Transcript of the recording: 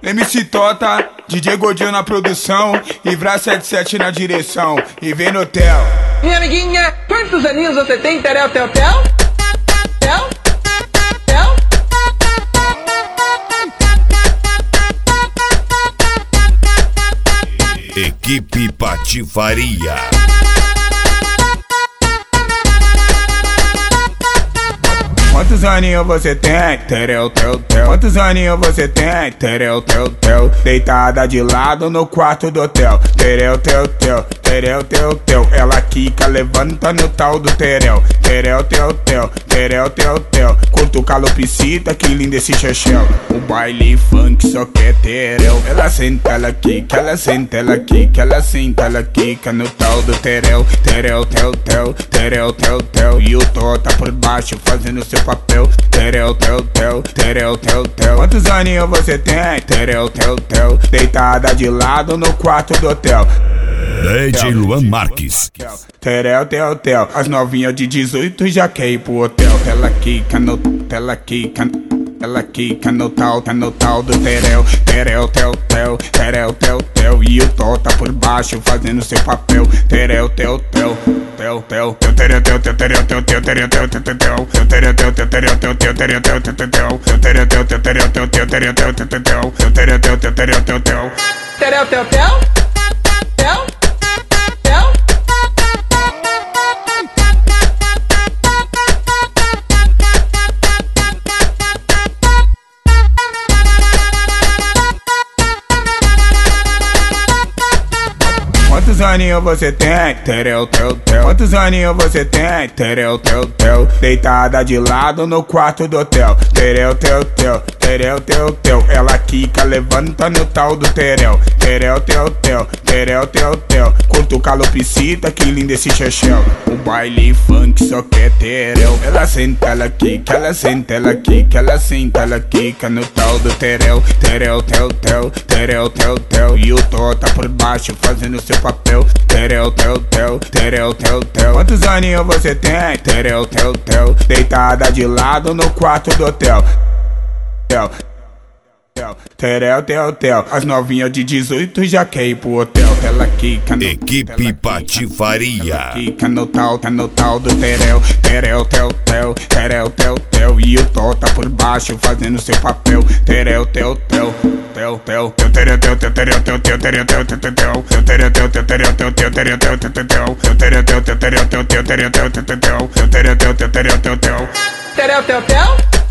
MC Tota, DJ Godinho na produção e Vra 77 na direção. E vem no hotel. Minha amiguinha, quantos aninhos você tem? Terel, tel, tel? Tel? Tel? Equipe Patifaria. Quantos aninhos você tem? Terel, tel, tel. Quantos aninhos você tem? Terel, tel, tel. Deitada de lado no quarto do hotel. Terel, tel, tel. Terel, tel, tel. Ela quica, levanta no tal do terel. Terel, tel, tel. Terel, tel, tel. Curto calopsita, que lindo esse chachel. O baile funk só quer terel. Ela senta, ela quica, ela senta, ela quica, ela senta, ela quica no tal do terel. Terel, tel, tel. Terel, tel, tel. E o Tota por baixo fazendo seu papel. Terel, tel, tel. Terel, tel, tel. Quantos aninhos você tem? Terel, tel, tel. Deitada de lado no quarto do hotel. DJ Luan Marques. Terel, tel, tel. As novinhas de 18 já quer ir pro hotel. Ela quica no... Ela quica... Ela quica no tal do terel. Terel, tel, tel. Terel, tel, tel. E o Tota por baixo fazendo seu papel. Terel, tel, tel. Tel, tel. Terel, tel, tel. Terel, tel, tel. Terel, tel, tel. Terel, tel, tel. Terel, tel, tel. Terel, tel, tel. Terel, tel, tel. Terel, tel, tel. Terel, tel, tel. Terel, tel, tel. Terel, tel, tel. Terel, tel, tel? Tel? Tel? Quantos aninhos você tem? Terel, tel, tel. Quantos aninhos você tem? Terel, tel, tel. Deitada de lado no quarto do hotel. Terel, tel, tel. Terel, tel, tel. Ela quica, levanta no tal do terel. Terel, tel, tel. Terel, tel, tel. Curto calopsita, que lindo esse chachel. O baile funk só quer terel. Ela senta, ela quica, ela senta, ela quica, ela senta, ela quica no tal do terel. Terel, tel, tel. Terel, tel, tel. E o Tota por baixo fazendo seu papel. Terel, tel, tel. Terel, tel, tel. Quantos aninhos você tem? Terel, tel, tel. Deitada de lado no quarto do hotel. Terel, tel, tel. As novinhas de 18 já quer ir pro hotel. Ela quica no... Equipe Patifaria. Ela quica no tal do terel. Terel, tel, tel. Terel, tel, tel. E o Tota por baixo fazendo seu papel. Terel, tel, tel. Tel, tel. Terel, tel, tel. Terel, tel, tel. Terel, tel, tel. Terel, tel, tel. Terel, tel, tel. Terel, tel, tel. Terel, tel, tel. Terel, tel, tel. Terel, tel, tel. Terel, tel, tel. Terel, tel, tel. Terel, tel, tel?